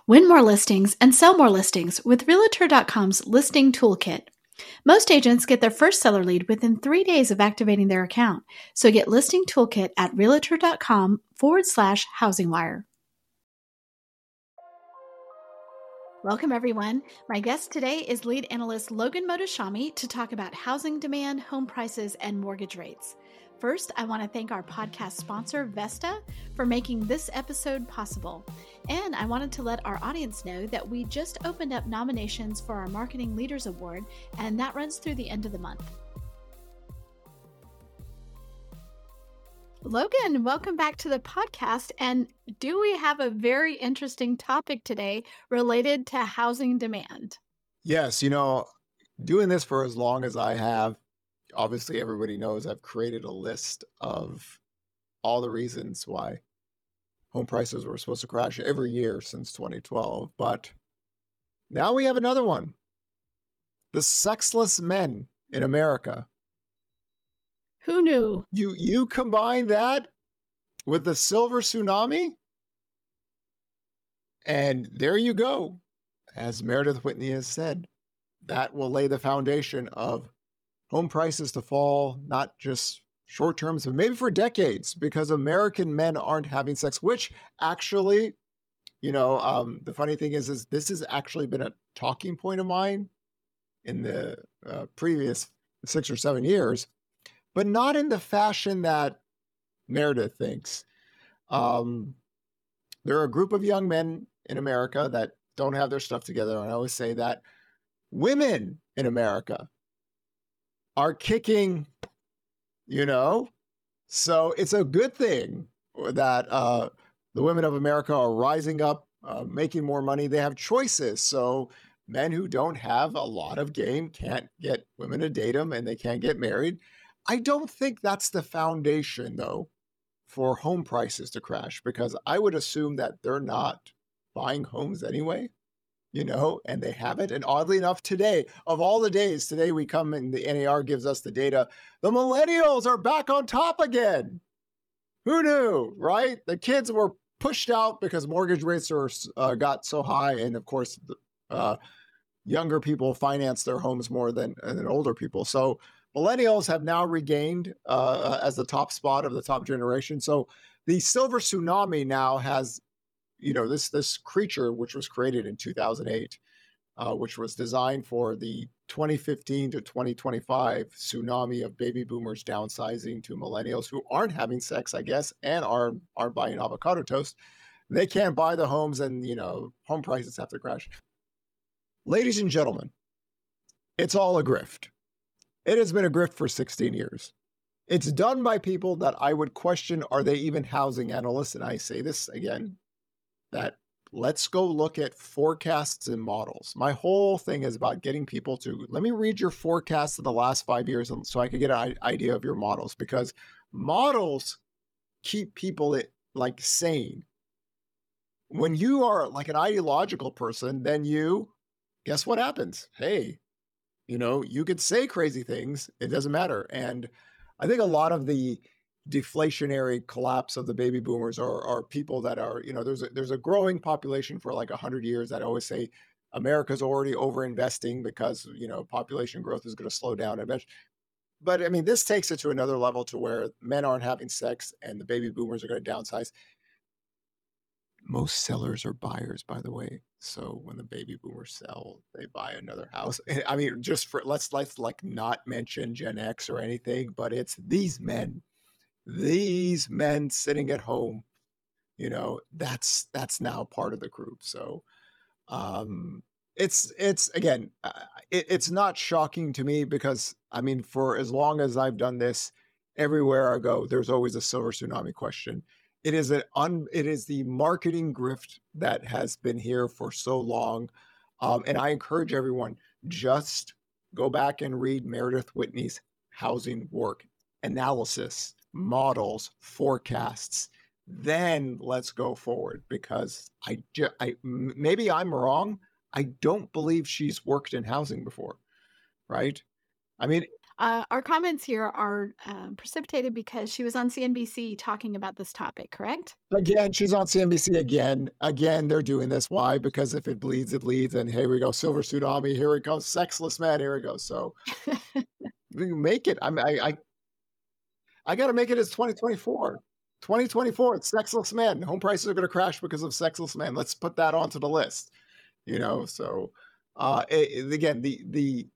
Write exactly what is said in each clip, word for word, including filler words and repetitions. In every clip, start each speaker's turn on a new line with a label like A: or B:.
A: Win more listings and sell more listings with Realtor dot com's Listing Toolkit. Most agents get their first seller lead within three days of activating their account. So get Listing Toolkit at Realtor dot com forward slash HousingWire. Welcome, everyone. My guest today is lead analyst Logan Mohtashami to talk about housing demand, home prices, and mortgage rates. First, I want to thank our podcast sponsor, Vesta, for making this episode possible. And I wanted to let our audience know that we just opened up nominations for our Marketing Leaders Award, and that runs through the end of the month. Logan, welcome back to the podcast. And do we have a very interesting topic today related to housing demand?
B: Yes, you know, doing this for as long as I have, obviously everybody knows I've created a list of all the reasons why home prices were supposed to crash every year since twenty twelve. But now we have another one. The sexless men in America.
A: Who knew?
B: You you combine that with the silver tsunami, and there you go. As Meredith Whitney has said, that will lay the foundation of home prices to fall, not just short terms, but maybe for decades, because American men aren't having sex, which actually, you know, um, the funny thing is, is this has actually been a talking point of mine in the uh, previous six or seven years, but not in the fashion that Meredith thinks. Um, there are a group of young men in America that don't have their stuff together. And I always say that women in America are kicking, you know, so it's a good thing that uh, the women of America are rising up, uh, making more money. They have choices. So men who don't have a lot of game can't get women to date them and they can't get married. I don't think that's the foundation, though, for home prices to crash, because I would assume that they're not buying homes anyway, you know, and they haven't. And oddly enough, today, of all the days, today we come and the N A R gives us the data. The millennials are back on top again. Who knew, right? The kids were pushed out because mortgage rates are uh, got so high. And of course, uh, younger people finance their homes more than, than older people. So millennials have now regained uh, as the top spot of the top generation. So the silver tsunami now has, you know, this this creature which was created in two thousand eight, uh, which was designed for the twenty fifteen to twenty twenty-five tsunami of baby boomers downsizing to millennials who aren't having sex, I guess, and are aren't buying avocado toast. They can't buy the homes, and you know, home prices have to crash. Ladies and gentlemen, it's all a grift. It has been a grift for sixteen years. It's done by people that I would question, are they even housing analysts? And I say this again, that let's go look at forecasts and models. My whole thing is about getting people to, let me read your forecasts of the last five years so I can get an idea of your models, because models keep people like sane. When you are like an ideological person, then you, guess what happens? Hey, you know, you could say crazy things. It doesn't matter. And I think a lot of the deflationary collapse of the baby boomers are, are people that are, you know, there's a, there's a growing population for like a hundred years that always say America's already over investing because, you know, population growth is going to slow down eventually. But I mean, this takes it to another level to where men aren't having sex and the baby boomers are going to downsize. Most sellers are buyers, by the way. So when the baby boomers sell, they buy another house. I mean, just for, let's, let's like not mention Gen X or anything, but it's these men, these men sitting at home, you know, that's, that's now part of the group. So um, it's, it's again, uh, it, it's not shocking to me because I mean, for as long as I've done this, everywhere I go, there's always a silver tsunami question. It is an un, it is the marketing grift that has been here for so long. Um, and I encourage everyone, just go back and read Meredith Whitney's housing work, analysis, models, forecasts. Then let's go forward, because I, I maybe I'm wrong. I don't believe she's worked in housing before, right? I mean,
A: Uh, our comments here are uh, precipitated because she was on C N B C talking about this topic, correct?
B: Again, she's on C N B C again. Again, they're doing this. Why? Because if it bleeds, it leads. And here we go, Silver Tsunami. Here it goes, sexless man. Here it goes. So we make it. I mean, I, I, I got to make it as twenty twenty-four. twenty twenty-four, it's sexless men. Home prices are going to crash because of sexless men. Let's put that onto the list. You know, so uh, it, again, the the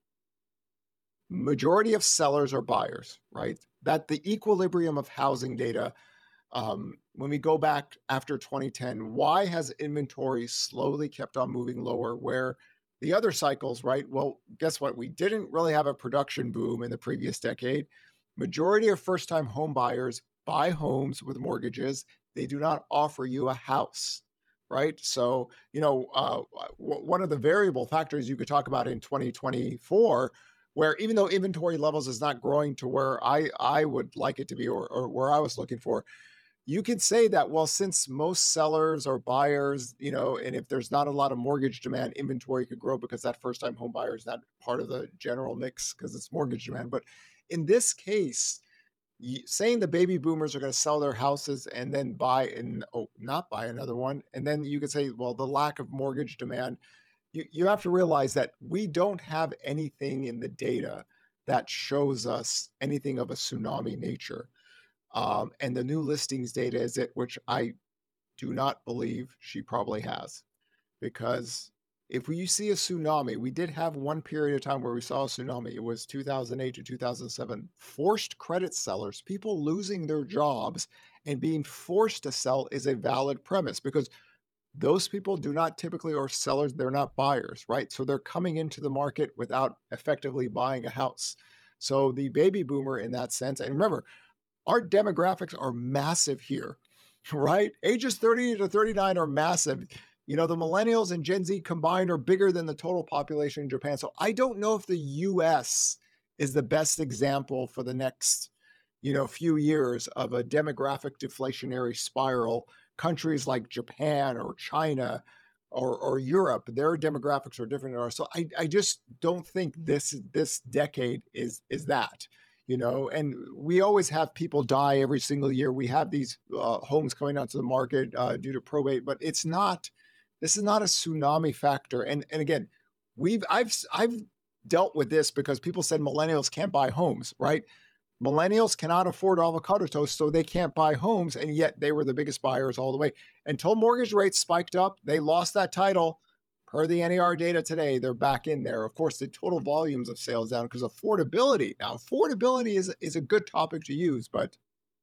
B: majority of sellers are buyers, right? That the equilibrium of housing data, um, when we go back after twenty ten, why has inventory slowly kept on moving lower where the other cycles, right? Well, guess what? We didn't really have a production boom in the previous decade. Majority of first-time home buyers buy homes with mortgages. They do not offer you a house, right? So, you know, uh, w- one of the variable factors you could talk about in twenty twenty-four, where even though inventory levels is not growing to where I, I would like it to be or, or where I was looking for, you could say that, well, since most sellers or buyers, you know, and if there's not a lot of mortgage demand, inventory could grow because that first time home buyer is not part of the general mix because it's mortgage demand. But in this case, saying the baby boomers are going to sell their houses and then buy and oh, not buy another one. And then you could say, well, the lack of mortgage demand, you, you have to realize that we don't have anything in the data that shows us anything of a tsunami nature. Um, and the new listings data is it, which I do not believe she probably has, because if we see a tsunami, we did have one period of time where we saw a tsunami. It was two thousand eight to two thousand seven. Forced credit sellers, people losing their jobs and being forced to sell is a valid premise because those people do not typically, or sellers, they're not buyers, right? So they're coming into the market without effectively buying a house. So the baby boomer in that sense, and remember, our demographics are massive here, right? Ages thirty to thirty-nine are massive. You know, the millennials and Gen Z combined are bigger than the total population in Japan. So I don't know if the U S is the best example for the next, you know, few years of a demographic deflationary spiral. Countries like Japan or China or, or Europe, their demographics are different than ours. So I, I just don't think this this decade is is that. You know, and we always have people die every single year. We have these uh, homes coming onto the market uh, due to probate, but it's not, this is not a tsunami factor. And and again, we've, I've, I've dealt with this because people said millennials can't buy homes, right? Millennials cannot afford avocado toast, so they can't buy homes. And yet they were the biggest buyers all the way until mortgage rates spiked up. They lost that title. Per the N A R data today, they're back in there. Of course, the total volumes of sales down because affordability. Now, affordability is is a good topic to use, but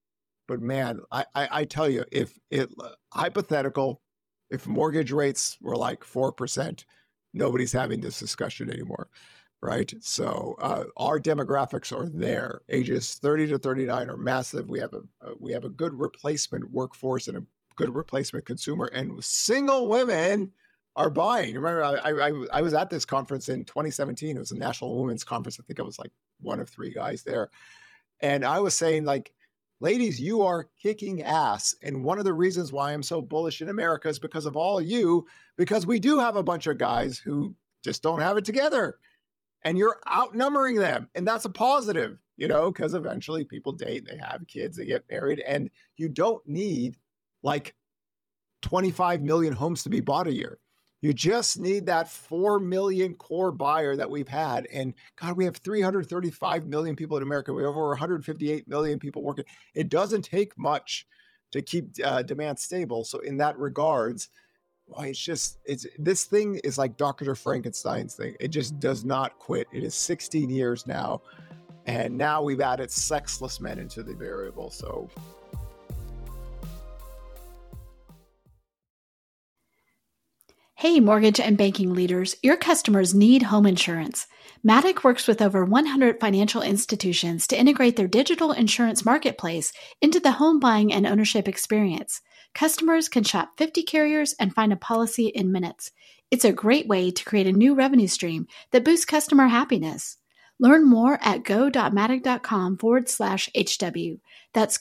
B: but man, I I, I tell you, if it uh, hypothetical, if mortgage rates were like four percent, nobody's having this discussion anymore, right? So uh, our demographics are there. Ages thirty to thirty-nine are massive. We have a uh, we have a good replacement workforce and a good replacement consumer, and single women are buying. Remember, I, I I was at this conference in twenty seventeen. It was a National Women's Conference. I think I was like one of three guys there. And I was saying, like, ladies, you are kicking ass. And one of the reasons why I'm so bullish in America is because of all you, because we do have a bunch of guys who just don't have it together. And you're outnumbering them. And that's a positive, you know, because eventually people date, they have kids, they get married, and you don't need like twenty-five million homes to be bought a year. You just need that four million core buyer that we've had. And God, we have three hundred thirty-five million people in America. We have over one hundred fifty-eight million people working. It doesn't take much to keep uh, demand stable. So in that regards, boy, it's just, it's this thing is like Doctor Frankenstein's thing. It just does not quit. It is sixteen years now. And now we've added sexless men into the variable. So
A: Hey, mortgage and banking leaders, your customers need home insurance. Matic works with over one hundred financial institutions to integrate their digital insurance marketplace into the home buying and ownership experience. Customers can shop fifty carriers and find a policy in minutes. It's a great way to create a new revenue stream that boosts customer happiness. Learn more at go.matic.com forward slash HW. That's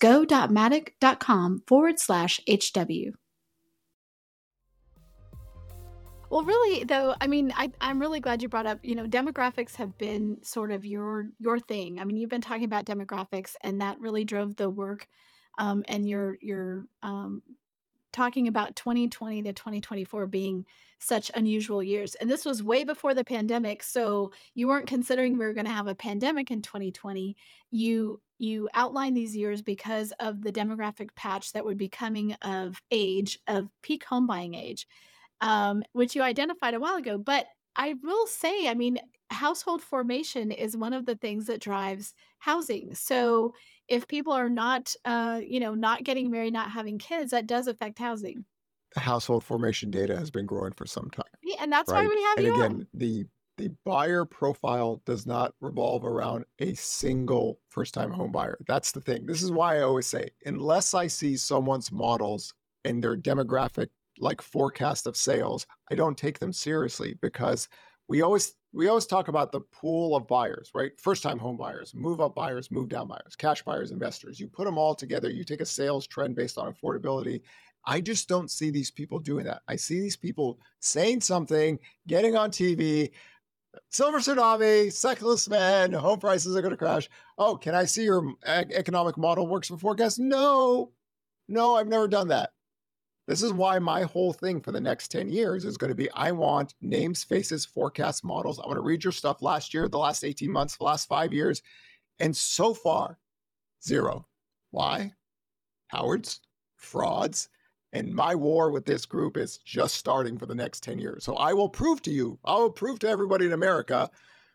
A: go.matic.com forward slash HW. Well, really, though, I mean, I, I'm really glad you brought up, you know, demographics have been sort of your your thing. I mean, you've been talking about demographics, and that really drove the work, um, and your your um, talking about twenty twenty to twenty twenty-four being such unusual years. And this was way before the pandemic. So you weren't considering we were going to have a pandemic in twenty twenty. You you outlined these years because of the demographic patch that would be coming of age, of peak home buying age, um, which you identified a while ago. But I will say, I mean, household formation is one of the things that drives housing. So if people are not, uh, you know, not getting married, not having kids, that does affect housing.
B: The household formation data has been growing for some time.
A: Yeah, and that's why
B: right?
A: we have
B: And
A: you
B: again,
A: on.
B: the the buyer profile does not revolve around a single first-time home buyer. That's the thing. This is why I always say, unless I see someone's models and their demographic like forecast of sales, I don't take them seriously, because we always we always talk about the pool of buyers, right? First-time home buyers, move-up buyers, move-down buyers, cash buyers, investors. You put them all together, you take a sales trend based on affordability. I just don't see these people doing that. I see these people saying something, getting on T V, silver tsunami, cyclist man, home prices are going to crash. Oh, can I see your ec- economic model works for forecast? No, no, I've never done that. This is why my whole thing for the next ten years is going to be, I want names, faces, forecast models. I want to read your stuff last year, the last eighteen months, the last five years. And so far, zero. Why? Cowards, frauds. And my war with this group is just starting for the next ten years. So I will prove to you, I will prove to everybody in America,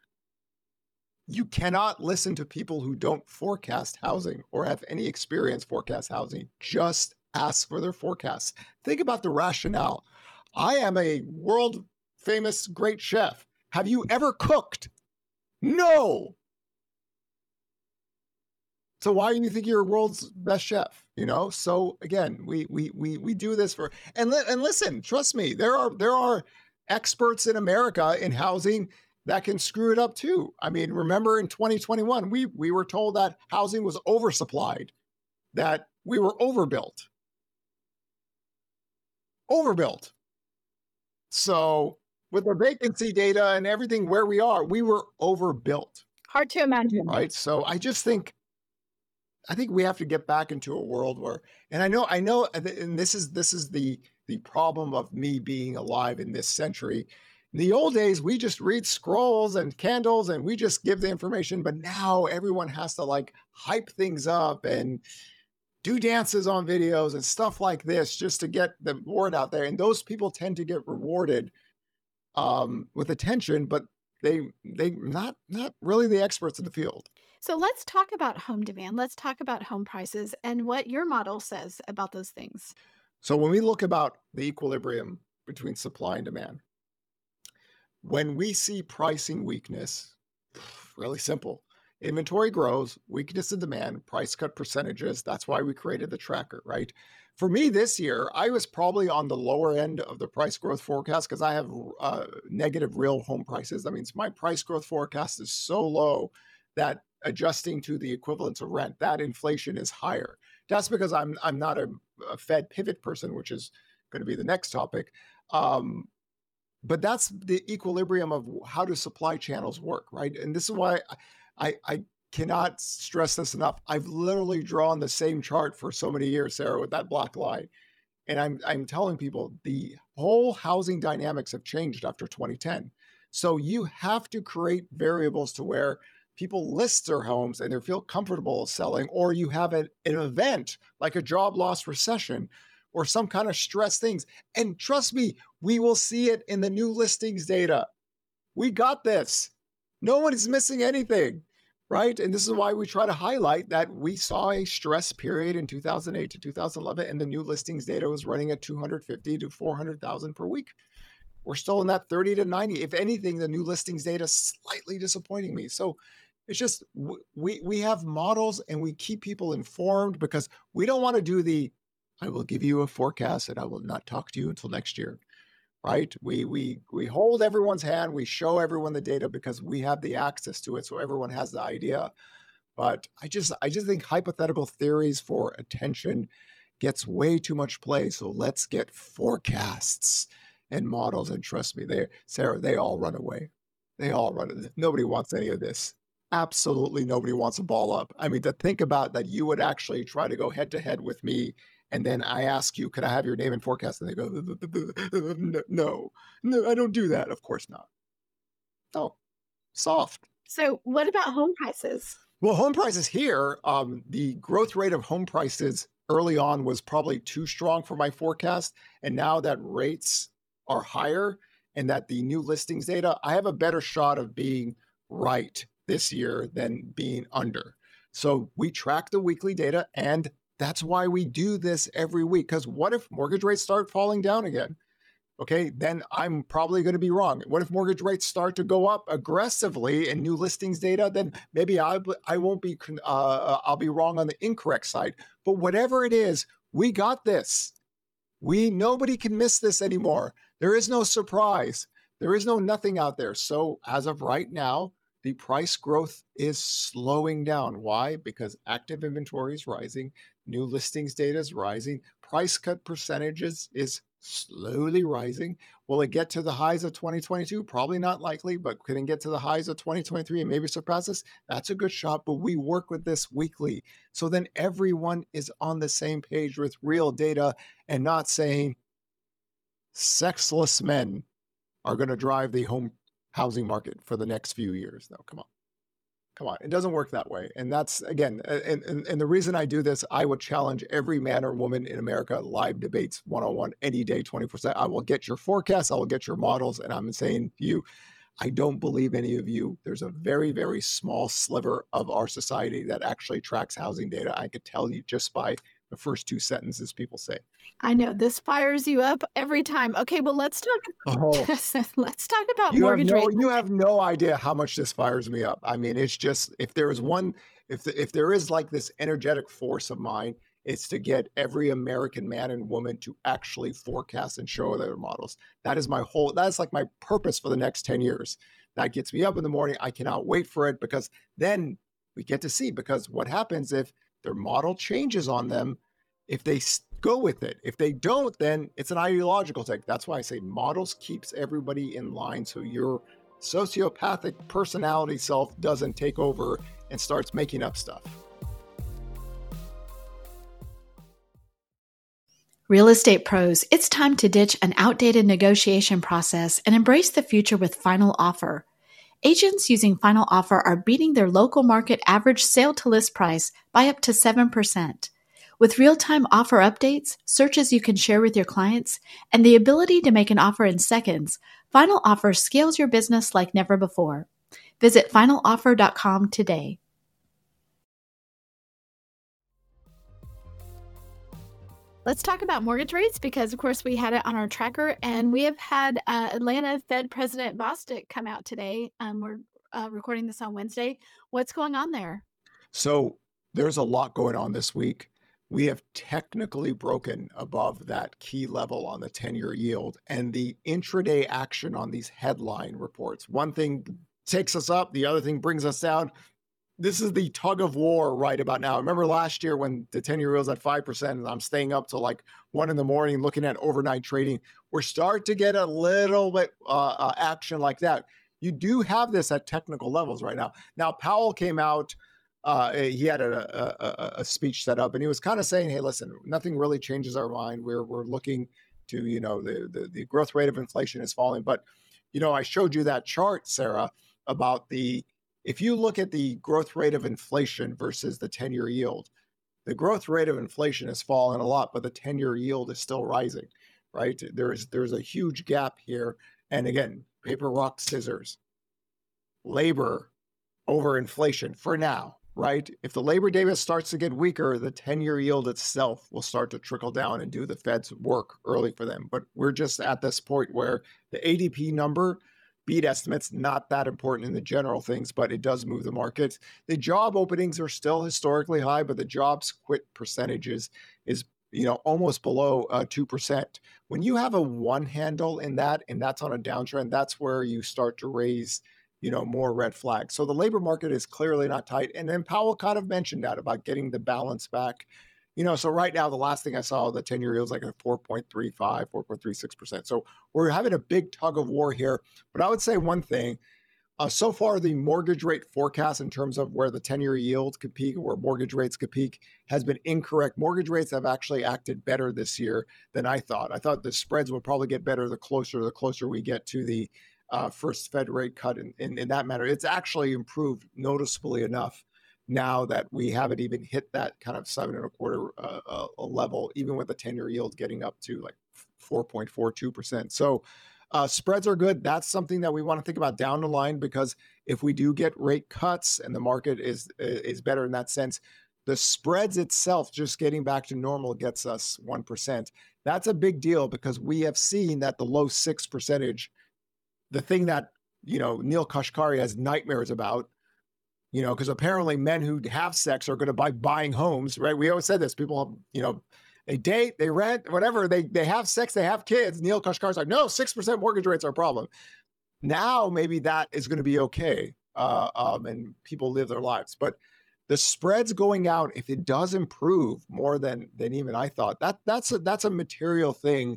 B: you cannot listen to people who don't forecast housing or have any experience forecast housing. Just ask for their forecasts. Think about the rationale. I am a world famous great chef. Have you ever cooked? No. So why do you think you're a world's best chef? You know. So again, we we we we do this for and li- and listen. Trust me, there are there are experts in America in housing that can screw it up too. I mean, remember in twenty twenty-one, we we were told that housing was oversupplied, that we were overbuilt, overbuilt. So with the vacancy data and everything where we are, we were overbuilt.
A: Hard to imagine.
B: Right. So I just think. I think we have to get back into a world where, and I know, I know, and this is this is the the problem of me being alive in this century. In the old days, we just read scrolls and candles, and we just give the information. But now everyone has to like hype things up and do dances on videos and stuff like this just to get the word out there. And those people tend to get rewarded um, with attention, but they they not not really the experts in the field.
A: So let's talk about home demand. Let's talk about home prices and what your model says about those things.
B: So when we look about the equilibrium between supply and demand, when we see pricing weakness, really simple. Inventory grows, weakness in demand, price cut percentages. That's why we created the tracker, right? For me this year, I was probably on the lower end of the price growth forecast because I have uh, negative real home prices. That means my price growth forecast is so low that adjusting to the equivalence of rent, that inflation is higher. That's because I'm I'm not a, a Fed pivot person, which is going to be the next topic. Um, but that's the equilibrium of how do supply channels work, right? And this is why I, I cannot stress this enough. I've literally drawn the same chart for so many years, Sarah, with that black line. And I'm I'm telling people the whole housing dynamics have changed after twenty ten. So you have to create variables to where people list their homes and they feel comfortable selling, or you have an, an event like a job loss recession or some kind of stress things. And trust me, we will see it in the new listings data. We got this. No one is missing anything, right? And this is why we try to highlight that we saw a stress period in two thousand eight to two thousand eleven, and the new listings data was running at two hundred fifty to four hundred thousand per week. We're still in that thirty to ninety. If anything, the new listings data is slightly disappointing me. So it's just, we we have models and we keep people informed because we don't want to do the, I will give you a forecast and I will not talk to you until next year, right? We we we hold everyone's hand, we show everyone the data because we have the access to it, so everyone has the idea. But I just I just think hypothetical theories for attention gets way too much play. So let's get forecasts. and models. And trust me, they, Sarah, they all run away. They all run. Nobody wants any of this. Absolutely nobody wants a ball up. I mean, to think about that, you would actually try to go head to head with me. And then I ask you, could I have your name and forecast? And they go, no, no, I don't do that. Of course not. No, soft.
A: So what about home prices?
B: Well, home prices here, um, the growth rate of home prices early on was probably too strong for my forecast. And now that rates are higher and that the new listings data, I have a better shot of being right this year than being under. So we track the weekly data, and that's why we do this every week. Because what if mortgage rates start falling down again? Okay, then I'm probably going to be wrong. What if mortgage rates start to go up aggressively in new listings data? Then maybe I I won't be uh, I'll be wrong on the incorrect side. But whatever it is, we got this. We nobody can miss this anymore. There is no surprise. There is no nothing out there. So as of right now, the price growth is slowing down. Why? Because active inventory is rising, new listings data is rising, price cut percentages is slowly rising. Will it get to the highs of twenty twenty-two? Probably not likely, but can it get to the highs of twenty twenty-three and maybe surpass this? That's a good shot, but we work with this weekly. So then everyone is on the same page with real data and not saying sexless men are going to drive the home housing market for the next few years. No, come on. Come on. It doesn't work that way. And that's, again, and, and, and the reason I do this, I would challenge every man or woman in America, live debates, one-on-one, any day, twenty-four seven. I will get your forecasts. I will get your models. And I'm saying to you, I don't believe any of you. There's a very, very small sliver of our society that actually tracks housing data. I could tell you just by the first two sentences people say.
A: I know this fires you up every time. Okay, well, let's talk.
B: Oh,
A: let's talk about
B: you
A: mortgage
B: have no,
A: rates.
B: You have no idea how much this fires me up. I mean, it's just, if there is one, if the, if there is like this energetic force of mine, it's to get every American man and woman to actually forecast and show their models. That is my whole, that's like my purpose for the next ten years. That gets me up in the morning. I cannot wait for it, because then we get to see, because what happens if their model changes on them, if they go with it. If they don't, then it's an ideological take. That's why I say models keeps everybody in line, so your sociopathic personality self doesn't take over and starts making up stuff.
A: Real estate pros, it's time to ditch an outdated negotiation process and embrace the future with Final Offer. Agents using Final Offer are beating their local market average sale to list price by up to seven percent. With real-time offer updates, searches you can share with your clients, and the ability to make an offer in seconds, Final Offer scales your business like never before. Visit final offer dot com today. Let's talk about mortgage rates, because, of course, we had it on our tracker, and we have had uh, Atlanta Fed President Bostic come out today. Um, we're uh, recording this on Wednesday. What's going on there?
B: So there's a lot going on this week. We have technically broken above that key level on the ten-year yield, and the intraday action on these headline reports. One thing takes us up, the other thing brings us down. This is the tug of war right about now. Remember last year when the ten-year yield was at five percent and I'm staying up till like one in the morning looking at overnight trading? We're starting to get a little bit uh, uh, action like that. You do have this at technical levels right now. Now, Powell came out. Uh, he had a, a, a speech set up, and he was kind of saying, "Hey, listen, nothing really changes our mind. We're we're looking to, you know, the, the the growth rate of inflation is falling." But, you know, I showed you that chart, Sarah, about the, if you look at the growth rate of inflation versus the ten-year yield, the growth rate of inflation has fallen a lot, but the ten-year yield is still rising, right? There is there's a huge gap here, and again, paper, rock, scissors, labor over inflation for now. Right? If the labor data starts to get weaker, the ten-year yield itself will start to trickle down and do the Fed's work early for them. But we're just at this point where the A D P number, beat estimates, not that important in the general things, but it does move the market. The job openings are still historically high, but the jobs quit percentages is, you know, almost below uh, two percent. When you have a one handle in that, and that's on a downtrend, that's where you start to raise, you know, more red flags. So the labor market is clearly not tight. And then Powell kind of mentioned that about getting the balance back. You know, so right now, the last thing I saw, the ten-year yield is like a four point three five, four point three six percent. So we're having a big tug of war here. But I would say one thing, uh, so far the mortgage rate forecast in terms of where the ten-year yield could peak or mortgage rates could peak has been incorrect. Mortgage rates have actually acted better this year than I thought. I thought the spreads would probably get better the closer, the closer we get to the uh, first Fed rate cut in, in, in that matter. It's actually improved noticeably enough now that we haven't even hit that kind of seven and a quarter uh, uh, level, even with the ten-year yield getting up to like four point four two percent. So uh, spreads are good. That's something that we want to think about down the line, because if we do get rate cuts and the market is is better in that sense, the spreads itself just getting back to normal gets us one percent. That's a big deal, because we have seen that the low six percentage, the thing that, you know, Neil Kashkari has nightmares about, you know, because apparently men who have sex are going to buy buying homes, right? We always said this. People, you know, they date, they rent, whatever. They they have sex, they have kids. Neil Kashkari's like, no, six percent mortgage rates are a problem. Now maybe that is going to be okay, uh, um, and people live their lives. But the spreads going out, if it does improve more than than even I thought, that that's a that's a material thing.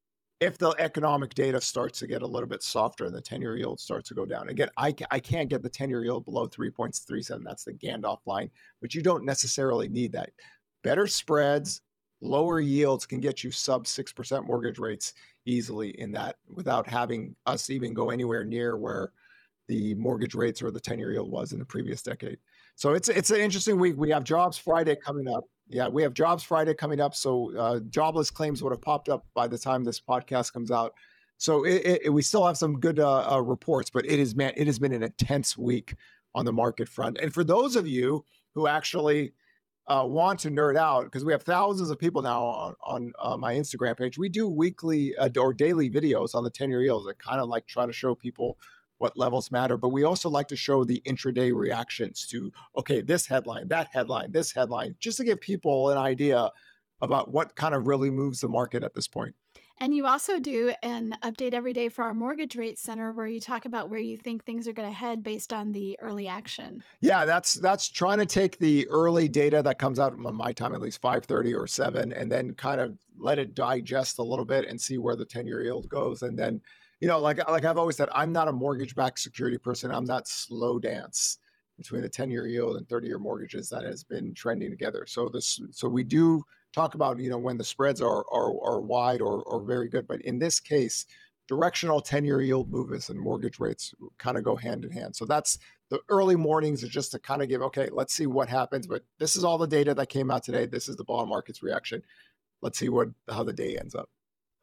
B: If the economic data starts to get a little bit softer and the ten-year yield starts to go down. Again, I, I can't get the ten-year yield below three point three seven. That's the Gandalf line, but you don't necessarily need that. Better spreads, lower yields can get you sub six percent mortgage rates easily in that, without having us even go anywhere near where the mortgage rates or the ten-year yield was in the previous decade. So it's it's an interesting week. We have Jobs Friday coming up. Yeah, we have Jobs Friday coming up. So uh, jobless claims would have popped up by the time this podcast comes out. So it, it, we still have some good uh, uh, reports, but it is man, it has been an intense week on the market front. And for those of you who actually uh, want to nerd out, because we have thousands of people now on, on uh, my Instagram page, we do weekly uh, or daily videos on the ten-year yields that kind of like try to show people what levels matter. But we also like to show the intraday reactions to, okay, this headline, that headline, this headline, just to give people an idea about what kind of really moves the market at this point.
A: And you also do an update every day for our Mortgage Rate Center, where you talk about where you think things are going to head based on the early action.
B: Yeah, that's that's trying to take the early data that comes out at my time, at least five thirty or seven, and then kind of let it digest a little bit and see where the ten-year yield goes. And then, you know, like like I've always said, I'm not a mortgage-backed security person. I'm that slow dance between the ten-year yield and thirty-year mortgages that has been trending together. So this, so we do talk about, you know, when the spreads are are, are wide or, or very good. But in this case, directional ten-year yield movements and mortgage rates kind of go hand in hand. So that's the early mornings is just to kind of give, okay, let's see what happens. But this is all the data that came out today. This is the bond market's reaction. Let's see what how the day ends up.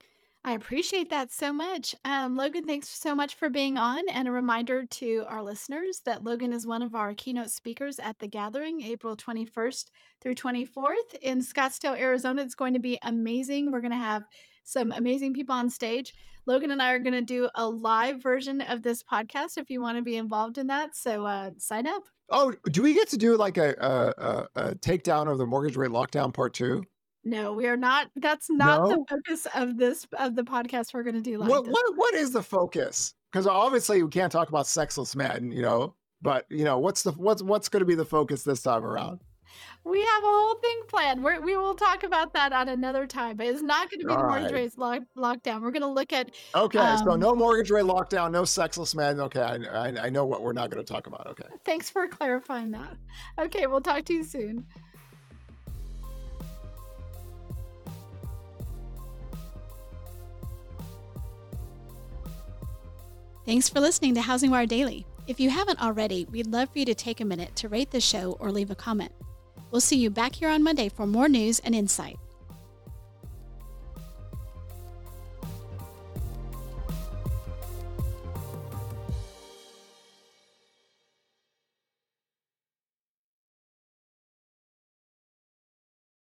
A: I appreciate that so much. Um, Logan, thanks so much for being on. And a reminder to our listeners that Logan is one of our keynote speakers at the gathering, April twenty-first through twenty-fourth in Scottsdale, Arizona. It's going to be amazing. We're going to have some amazing people on stage. Logan and I are going to do a live version of this podcast if you want to be involved in that. So uh, sign up.
B: Oh, do we get to do like a, a, a, a takedown of the mortgage rate lockdown part two?
A: No, we are not. That's not
B: No?
A: the focus of this of the podcast we're going to do live.
B: What
A: this
B: what what is the focus? Because obviously we can't talk about sexless men, you know. But you know, what's the what's what's going to be the focus this time around?
A: We have a whole thing planned. We're, we will talk about that on another time, but it's not going to be
B: All
A: the mortgage
B: right.
A: rates lock, lockdown. We're going to look at.
B: Okay, so
A: Um,
B: no mortgage rate lockdown, no sexless men. Okay, I, I I know what we're not going to talk about. Okay.
A: Thanks for clarifying that. Okay, we'll talk to you soon. Thanks for listening to Housing Wire Daily. If you haven't already, we'd love for you to take a minute to rate the show or leave a comment. We'll see you back here on Monday for more news and insight.